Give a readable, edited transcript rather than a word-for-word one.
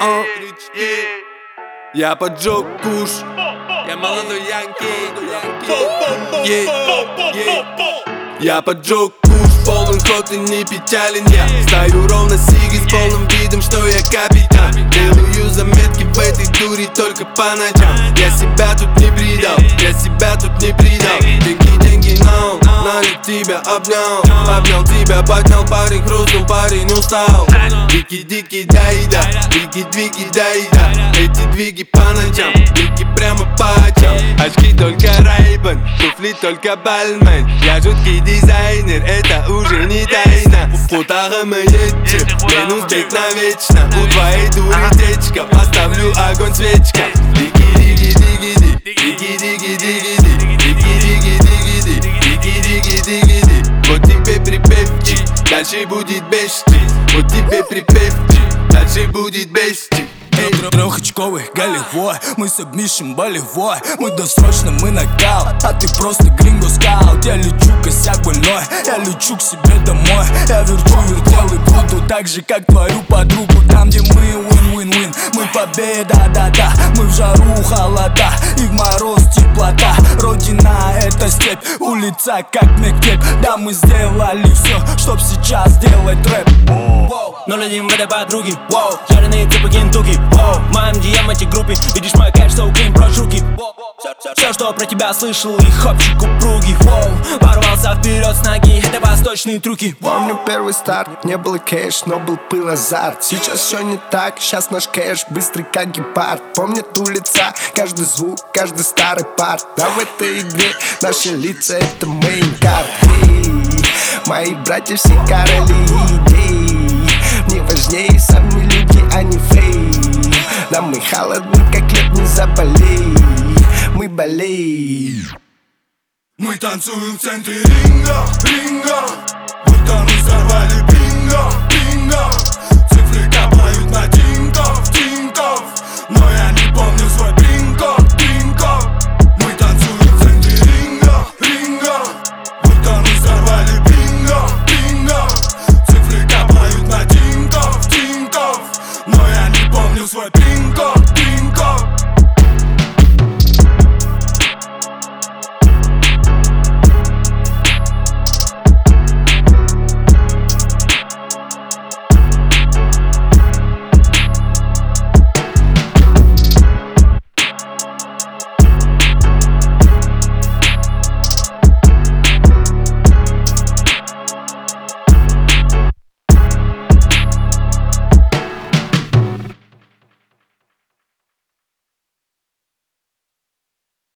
но я поджег куш. Я молодой янки. Я поджег куш, полон ход и не печален я. Стою ровно сиги с полным видом, что я капитан. Делаю заметки в этой дуре только по ночам. Я себя тут не предал, я себя тут не предал. Деньги, но я тебя обнял. Обнял тебя, поднял, парень хрустнул, парень устал. Дики, да, двиги, да. Эти двиги по ночам, двиги прямо по очам. Очки только Ray-Ban, туфли только Balmain. Я жуткий дизайнер, это уже не тайна. Футара мы едем, минус бег навечно. У твоей дури течка, поставлю огонь свечка. Дики. Вот тебе припевчик, дальше будет бесчик. Вот тебе припевчик, дальше будет бесчик. Трехочковый голевой, мы сабмишем болевой. Мы досрочно, мы нокаут, а ты просто гринго скаут. Я лечу косяк больной, я лечу к себе домой. Я верчу вертел и буду так же, как твою подругу. Там, где мы win-win-win, мы победа, да. Мы в жару холода и в мороз теплота. Родина это степь, улица как мектеп. Да, мы сделали все, чтоб сейчас сделать рэп. 0-1 в этой подруге, жареные типа кентуки. В моем DM группе, видишь мой кэш, so clean, прочь руки. Все, что про тебя слышал, и хопчик упругий. Порвался вперед с ноги, это восточные трюки. Помню первый старт, не было кэш, но был пыл, азарт. Сейчас все не так, сейчас наш кэш быстрый как гепард. Помнят улица, каждый звук, каждый старый парт. Да в этой игре наши лица это мейн-карт. Мои братья все короли идей. Мне важнее сами люди, а не фейм. Да мы холодны, как лед, не заболей. Мы болеем. Мы танцуем в центре ринга. Будто мы сорвали бинго. Цифры капают на тинькофф. Но я не помню свой пин-код. Мы танцуем в центре ринга. Будто мы сорвали бинго. Цифры капают на тинькофф. Но я не помню свой пин-код.